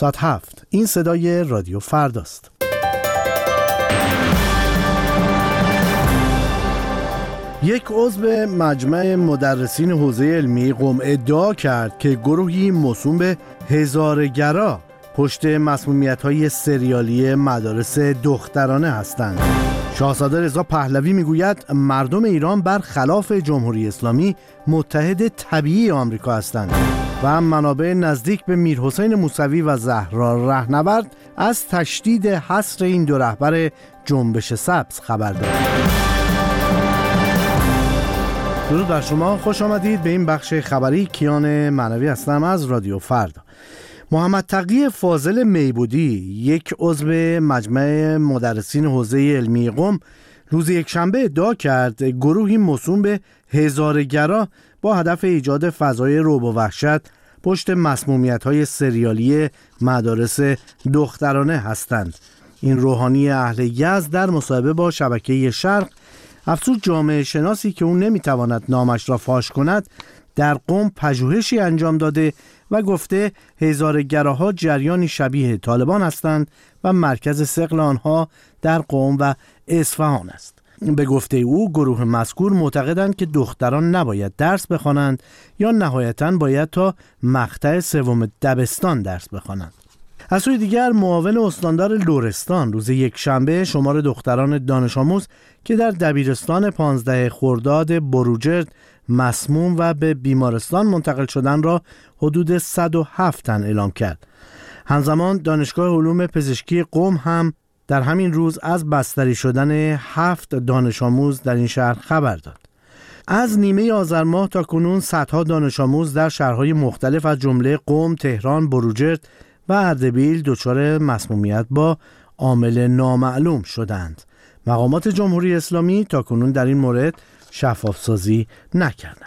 تا 7. این صدای رادیو فرداست. یک عضو مجمع مدرسین حوزه علمی قم ادعا کرد که گروهی موسوم به هزاره‌گرا پشت مسمومیت‌های سریالی مدارس دخترانه هستند. شاهزاده رضا پهلوی میگوید مردم ایران برخلاف جمهوری اسلامی متحد طبیعی آمریکا هستند و منابع نزدیک به میرحسین موسوی و زهرا رهنورد از تشدید حصر این دو رهبر جنبش سبز خبر داد. درود بر شما، خوش آمدید به این بخش خبری. کیان معنوی هستم از رادیو فردا. محمد تقی فاضل میبودی، یک عضو مجمع مدرسین حوزه علمی قم، روز یکشنبه ادعا کرد گروهی موسوم به هزاره‌گرا با هدف ایجاد فضای رعب و وحشت پشت مسمومیت‌های سریالی مدارس دخترانه هستند. این روحانی اهل یزد در مصاحبه با شبکه شرق افزود جامعه شناسی که اون نمیتواند نامش را فاش کند در قم پژوهشی انجام داده و گفته هزاره‌گراها جریانی شبیه طالبان هستند و مرکز ثقل آنها در قم و اصفهان است. به گفته او گروه مذکور معتقدند که دختران نباید درس بخوانند یا نهایتاً باید تا مقطع سوم دبستان درس بخوانند. از سوی دیگر معاون استاندار لرستان روز یکشنبه شمار دختران دانش آموز که در دبیرستان 15 خرداد بروجرد مسموم و به بیمارستان منتقل شدن را حدود 107 تن اعلام کرد. همزمان دانشگاه علوم پزشکی قم هم در همین روز از بستری شدن 7 دانش آموز در این شهر خبر داد. از نیمه آذر ماه تا کنون صدها دانش آموز در شهرهای مختلف از جمله قم، تهران، بروجرد و اردبیل دچار مسمومیت با عامل نامعلوم شدند. مقامات جمهوری اسلامی تاکنون در این مورد شفاف‌سازی نکردند.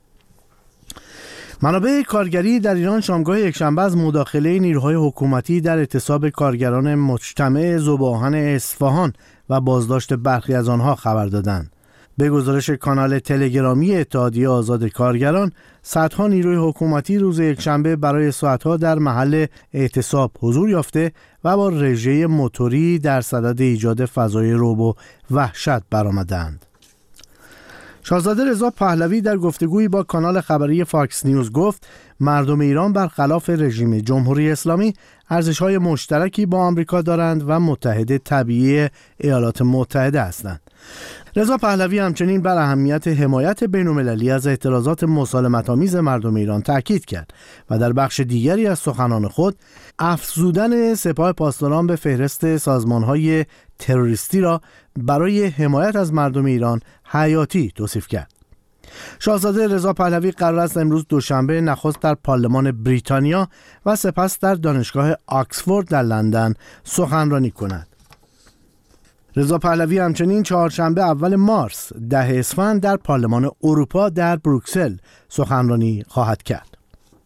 منابع کارگری در ایران شامگاه یکشنبه از مداخله نیروهای حکومتی در اعتصاب کارگران مجتمع ذوب‌آهن اصفهان و بازداشت برخی از آنها خبر دادند. به گزارش کانال تلگرامی اتحادیه آزاد کارگران، صدها نیروی حکومتی روز یکشنبه برای ساعتها در محل اعتصاب حضور یافته و با رژه موتوری در صدد ایجاد فضای رعب و وحشت برآمدند. شاهزاده رضا پهلوی در گفتگویی با کانال خبری فاکس نیوز گفت مردم ایران برخلاف رژیم جمهوری اسلامی ارزش‌های مشترکی با آمریکا دارند و متحد طبیعی ایالات متحده هستند. رضا پهلوی همچنین بر اهمیت حمایت بین‌المللی از اعتراضات مسالمت‌آمیز مردم ایران تاکید کرد و در بخش دیگری از سخنان خود افزودن سپاه پاسداران به فهرست سازمان‌های تروریستی را برای حمایت از مردم ایران حیاتی توصیف کرد. شاهزاده رضا پهلوی قرار است امروز دوشنبه نخست در پارلمان بریتانیا و سپس در دانشگاه آکسفورد در لندن سخنرانی کند. رضا پهلوی همچنین چهارشنبه اول مارس 10 اسفند در پارلمان اروپا در بروکسل سخنرانی خواهد کرد.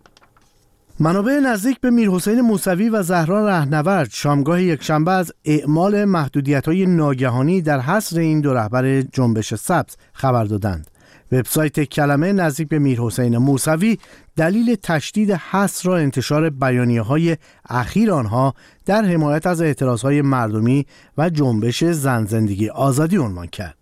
منابع نزدیک به میرحسین موسوی و زهرا رهنورد شامگاه یکشنبه از اعمال محدودیت‌های ناگهانی در حصر این دو رهبر جنبش سبز خبر دادند. وبسایت کلمه نزدیک به میرحسین موسوی دلیل تشدید حصر را انتشار بیانیه‌های اخیر آنها در حمایت از اعتراضهای مردمی و جنبش زن زندگی آزادی عنوان کرد.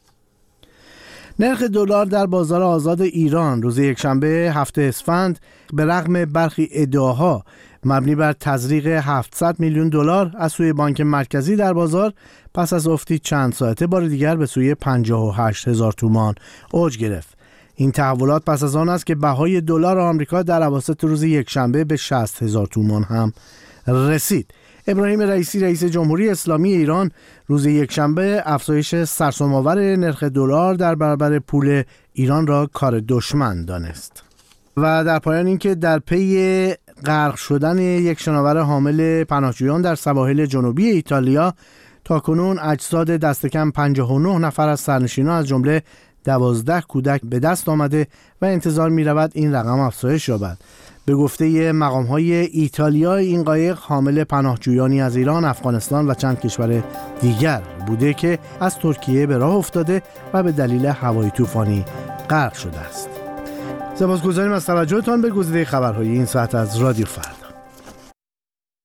نرخ دلار در بازار آزاد ایران روز یکشنبه 7 اسفند به رغم برخی ادعاها مبنی بر تزریق 700 میلیون دلار از سوی بانک مرکزی در بازار پس از افتی چند ساعته بار دیگر به سوی 58,000 تومان اوج گرفت. این تحولات پس از آن است که بهای دلار آمریکا در اواسط روز یکشنبه به 60,000 تومان هم رسید. ابراهیم رئیسی رئیس جمهوری اسلامی ایران روز یکشنبه افزایش سرسام‌آور نرخ دلار در برابر پول ایران را کار دشمن دانست. و در پایان اینکه در پی غرق شدن یک شناور حامل پناهجویان در سواحل جنوبی ایتالیا تاکنون اجساد دست کم 59 نفر از سرنشینان از جمله 12 کودک به دست آمده و انتظار می رود این رقم افزایش یابد. به گفته مقام‌های ایتالیا این قایق حامل پناهجویانی از ایران، افغانستان و چند کشور دیگر بوده که از ترکیه به راه افتاده و به دلیل هوای طوفانی غرق شده است. سپاسگزاریم از توجهتان به گزیده خبرهای این ساعت از رادیو فردا.